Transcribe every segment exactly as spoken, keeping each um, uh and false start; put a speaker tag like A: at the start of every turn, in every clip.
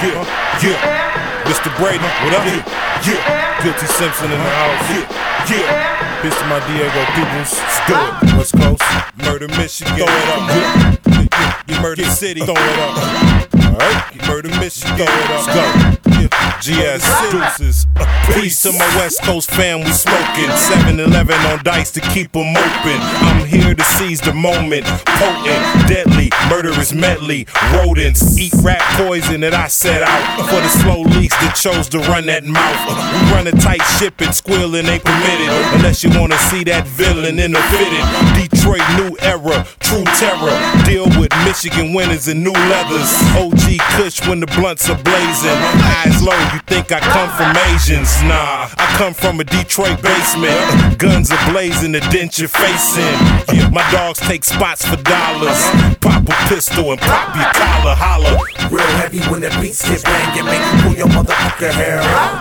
A: Yeah, yeah. Mister Brady, what up? Yeah, yeah. Guilty Simpson in the house. Yeah, yeah. Peace to my Diego peoples. Let's do it. West Coast, Murder Michigan. Throw it up. Yeah, yeah, yeah. Murder City. Throw it up. Alright, Murder Michigan. Throw it up. Let's go. G S Deuces. Peace to my West Coast fam, we smoking. seven eleven on dice to keep them open. I'm here to seize the moment. Potent, deadly, murderous medley. Rodents eat rat poison that I set out for the slow leaks that chose to run that mouth. We run a tight ship and squealing ain't permitted unless you wanna see that villain in the fitted. Detroit new era, true terror. Deal with Michigan winners and new leathers. O G Kush when the blunts are blazing. Eyes low, you think I come from Asians? Nah, I come from a Detroit basement. Guns are blazing, the dent your face in. Yeah, my dogs take spots for dollars. Pop a pistol and pop your collar, holler.
B: Real heavy when the beats get banging, make you pull your motherfucking hair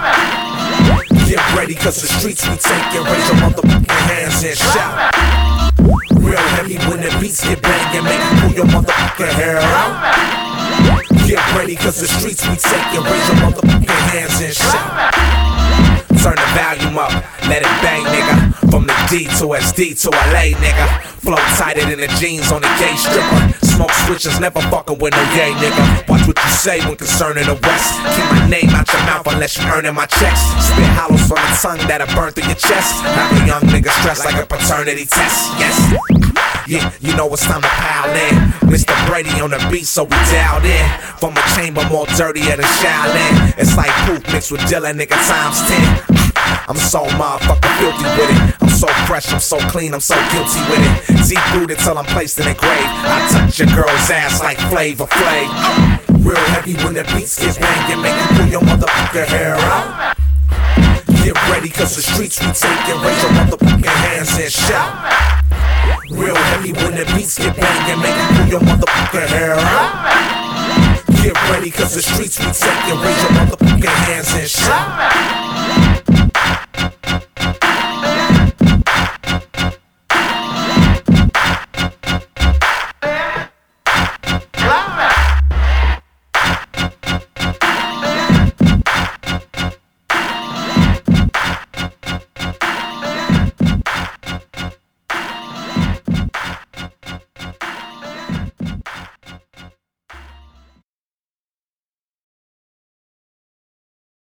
B: out. Get ready cause the streets we taking, raise your motherfucking hands and shout. Real heavy when the beats get banging, make you pull your motherfucking hair out. Get ready cause the streets we taking, raise your motherfucking hands and shout. Turn the volume up, let it bang, nigga. From the D to S D to L A, nigga. Flow tighter than the jeans on the gay stripper. Smoke switches, never fucking with no gay, nigga. Watch what you say when concerning the West. Keep my name out your mouth unless you earning my checks. Spit hollows from the tongue that'll burn through your chest. Have a young nigga stressed like a paternity test, yes. Yeah, you know it's time to pile in. Mister Brady on the beat, so we dialed in. From a chamber more dirtier than Shaolin. It's like poop mixed with Dylan, nigga, times ten. I'm so motherfucking filthy with it. I'm so fresh, I'm so clean, I'm so guilty with it. Deep rooted till I'm placed in a grave. I touch your girl's ass like Flavor Flav. Real heavy when the beats get banging, make you pull your motherfucking hair out. Get ready cause the streets we taking, raise your motherfucking hands and shout. Real heavy when the beats get banging, make you pull your motherfucking hair out. Get ready cause the streets we taking, raise your motherfucking hands and shout.